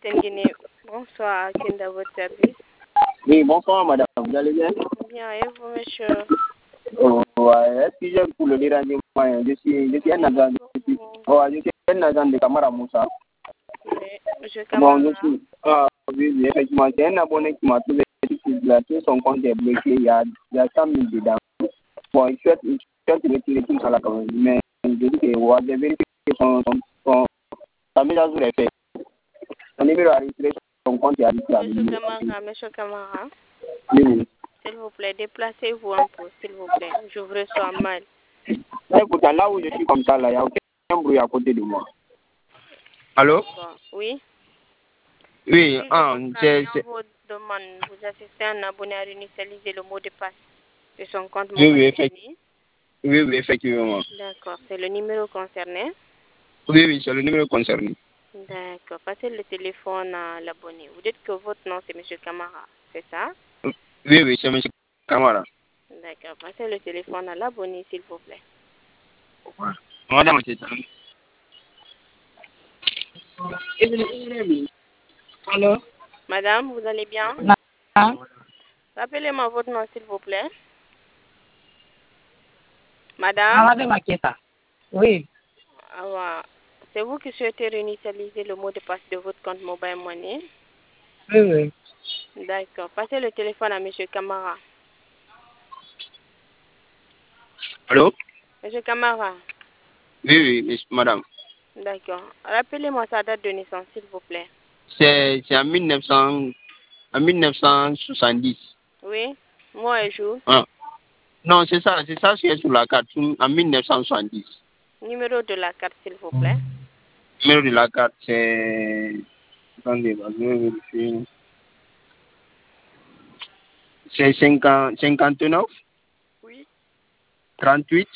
Tenguine. Bonsoir, Kinda, votre service. Oui, bonsoir madame, vous allez bien? Bien, et vous, monsieur? Oh, ouais, excusez pour le dérangement, je suis un agent, je suis un agent de Camara Moussa. Oui, monsieur Bon, Camara. oui, effectivement, c'est un abonné qui m'a trouvé que son compte est bloqué, il y a 100 000 dedans. Bon, il souhaite retirer tout ça là quand même, mais je dis que on va vérifier sa mise à jour est faite. Son numéro a retiré, son compte est arrêté. Monsieur Camara. Oui. S'il vous plaît, déplacez-vous un peu, s'il vous plaît. Je vous reçois mal. Écoute, là où je suis comme ça, là, il n'y a aucun bruit à côté de moi. Allô? Oui. Oui, c'est... Vous demande, vous assistez à un abonné à réinitialiser le mot de passe de son compte mobile. Oui, effectivement. D'accord, c'est le numéro concerné? Oui, c'est le numéro concerné. D'accord, passez le téléphone à l'abonné. Vous dites que votre nom c'est M. Camara, c'est ça? Oui, c'est M. Camara. D'accord, passez le téléphone à l'abonné, s'il vous plaît. Madame, c'est ça. Allô? Madame, vous allez bien? Rappelez-moi votre nom, s'il vous plaît. Madame? Oui. C'est vous qui souhaitez réinitialiser le mot de passe de votre compte Mobile Money? Oui. D'accord. Passez le téléphone à M. Camara. Allô? M. Camara? Oui, madame. D'accord. Rappelez-moi sa date de naissance, s'il vous plaît. C'est en 1970. Oui? Mois et jour? Non, c'est ça qui est sur la carte, en 1970. Numéro de la carte, s'il vous plaît. Numéro de la carte, c'est... Attendez, je vais vérifier. C'est 59. Oui. 38.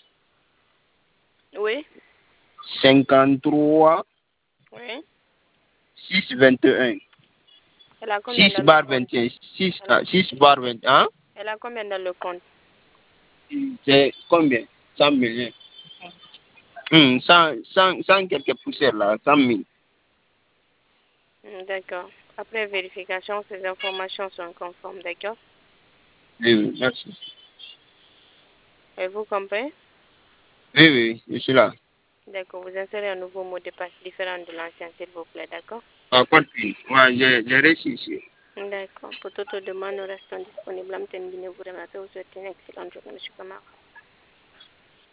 Oui. 53. Oui. 621. Elle a combien 6 bar 21. 6 bar 21. Elle a combien dans le compte? C'est combien? 100 millions. 100 quelques poussières là, 100 000. D'accord. Après vérification, ces informations sont conformes, d'accord? Oui, merci. Et vous comprenez? Oui, je suis là. D'accord. Vous insérez un nouveau mot de passe différent de l'ancien, s'il vous plaît, d'accord? Ouais, j'ai réussi ici. D'accord. Pour toute demande, nous restons disponibles. Vous souhaitez une excellente journée, M. Camara.